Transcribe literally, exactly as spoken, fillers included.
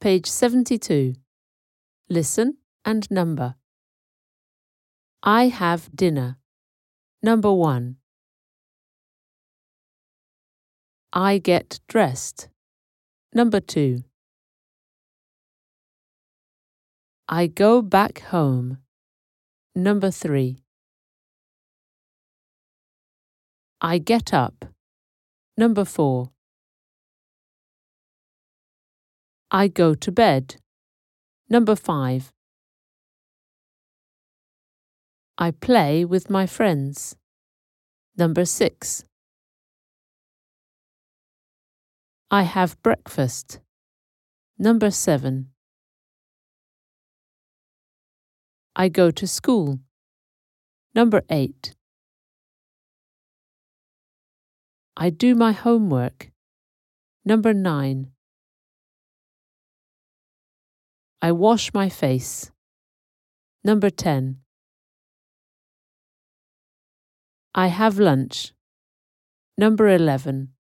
Page seventy-two. Listen and number. I have dinner. Number one. I get dressed. Number two. I go back home. Number three. I get up. Number four. I go to bed. Number five. I play with my friends. Number six. I have breakfast. Number seven. I go to school. Number eight. I do my homework. Number nine. I wash my face. Number ten. I have lunch. Number eleven.